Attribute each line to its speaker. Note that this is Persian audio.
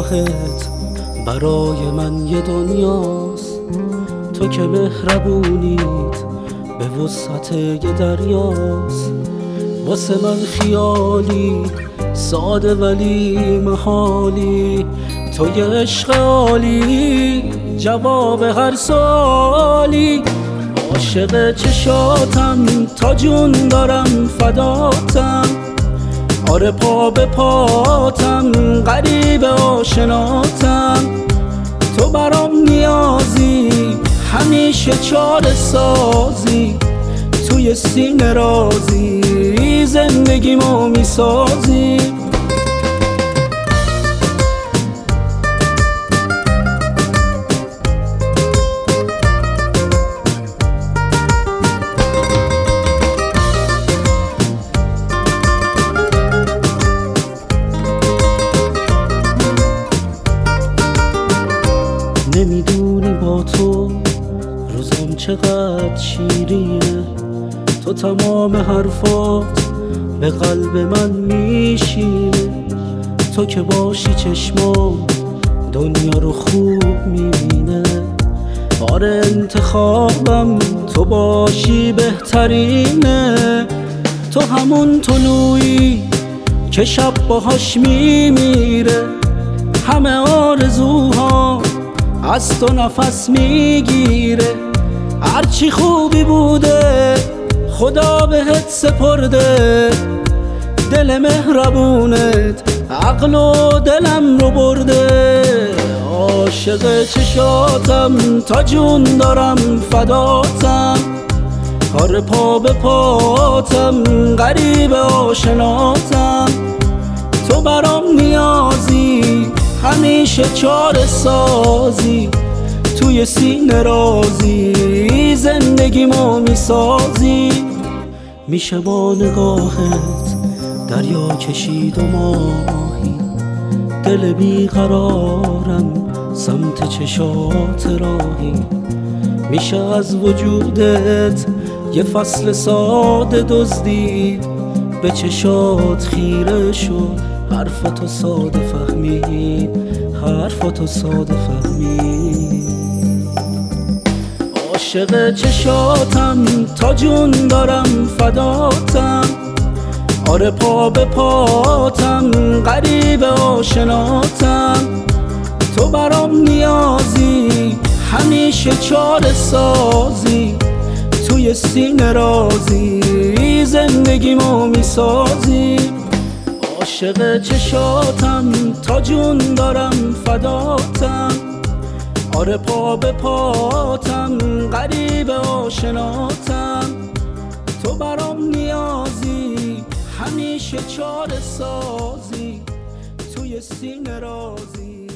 Speaker 1: نگاهت برای من یه دنیاست، تو که مهربونیت به وسعت یه دریاست. واسه من خیالی ساده ولی محالی، تو یه عشق عالی جواب هر سوالی. عاشق چشاتم تا جون دارم فداتم، آره پا به پاتم غریب آشناتم. تو برام نیازی همیشه چاره سازی، توی سینه رازی زندگیمو میسازی. نمیدونی با تو روزم چقدر شیرینه، تو تمام حرفات به قلب من میشینه. تو که باشی چشمام دنیا رو خوب میبینه، آره انتخابم تو باشی بهترینه. تو همون طلوعی که شب باهاش میمیره، همه آرزوها از تو نفس میگیره. هرچی خوبی بوده خدا بهت سپرده، دل مهربونت عقل و دلم رو برده. عاشق چشاتم تا جون دارم فداتم، آره پا به پاتم غریب آشناتم. تو برام نیازی همیشه چاره سازی، توی سینه رازی زندگیمو میسازی. میشه با نگاهت دریا کشید و ماهی، دل بیقرارم سمت چشات راهی. میشه از وجودت یه فصل ساده دزدید، به چشات خیره شد حرفتو ساده فهمید، حرفتو ساده فهمید. عاشق چشاتم تا جون دارم فداتم، آره پا به پاتم غریب آشناتم. تو برام نیازی همیشه چاره سازی، توی سینه رازی زندگیمو میسازی. عاشق چشاتم تا جون دارم فداتم، آره پا به پاتم غریب آشناتم. تو برام نیازی همیشه چاره سازی، توی سینه رازی